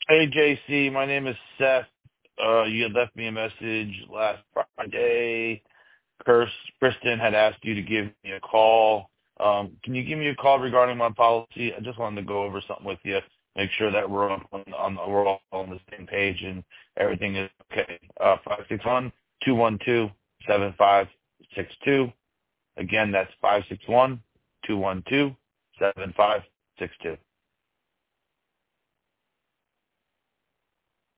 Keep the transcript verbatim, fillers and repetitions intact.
Hey, J C, my name is Seth. Uh, you had left me a message last Friday. Kirst, Kristen had asked you to give me a call. Um, can you give me a call regarding my policy? I just wanted to go over something with you, make sure that we're on, on we're all on the same page and everything is okay. Uh, five six one two one two seven five six two. Again, that's five six one two one two seven five six two.